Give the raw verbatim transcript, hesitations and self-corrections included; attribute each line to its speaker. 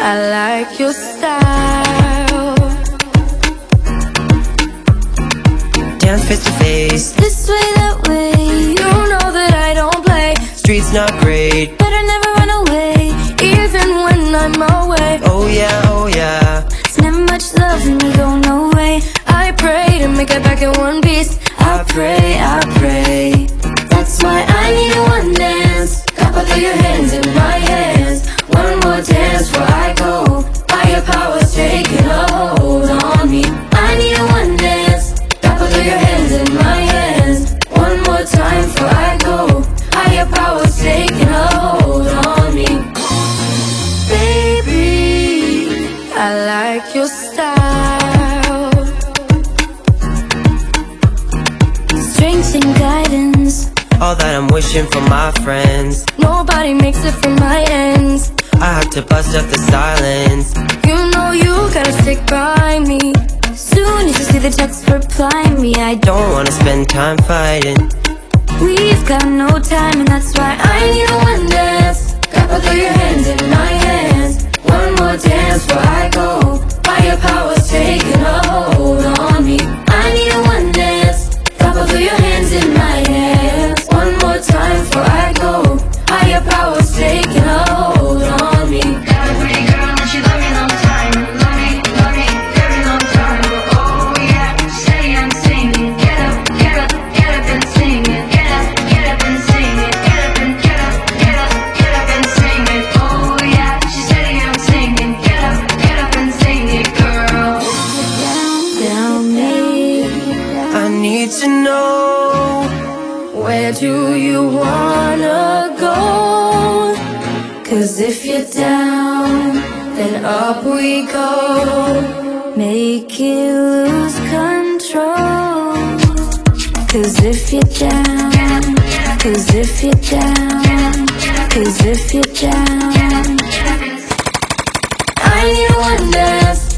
Speaker 1: I like your style.
Speaker 2: Dance face to face,
Speaker 1: This way, that way, you know that I don't play.
Speaker 2: streets not great.
Speaker 1: Better never run away, even when I'm away.
Speaker 2: Oh yeah, oh yeah.
Speaker 1: It's never much love when you go no way. I pray to make it back in one piece. I pray, I pray. That's why I need one dance. Got both of your hands in my hands. One more dance before I go. Higher powers taking a hold on me. I need one dance. Got both of your hands in my hands. One more time before I go. Higher powers taking a hold on me. Baby, I like your style. Strength and guidance.
Speaker 2: All that I'm wishing for my friends.
Speaker 1: Nobody makes it from my ends.
Speaker 2: I have to bust up the silence.
Speaker 1: You know you gotta stick by me. Soon as you see the text, reply me. I don't
Speaker 2: Don't wanna spend time fighting.
Speaker 1: We've got no time, and that's why I need one dance. Got both of your hands in my hands. One more dance before I go. Higher powers taking a hold on me. I need one dance. Got both of your hands in my hands. One more time before I go. Higher powers taking a hold on me.
Speaker 3: Got a pretty girl and she love me long time. Love me, love me, very long time. Oh yeah, steady I'm singing. Get up, get up, get up and sing it. Get up, get up and sing it. Get up and get up, get up, get up and sing it. Oh yeah, she steady I'm singing. Get up, get up and sing it, girl.
Speaker 1: Tell me,
Speaker 2: I need to know,
Speaker 1: where do you wanna go? Cause if you're down, then up we go. Make it lose control. Cause if you're down, cause if you're down, cause if you're down, I need one dance.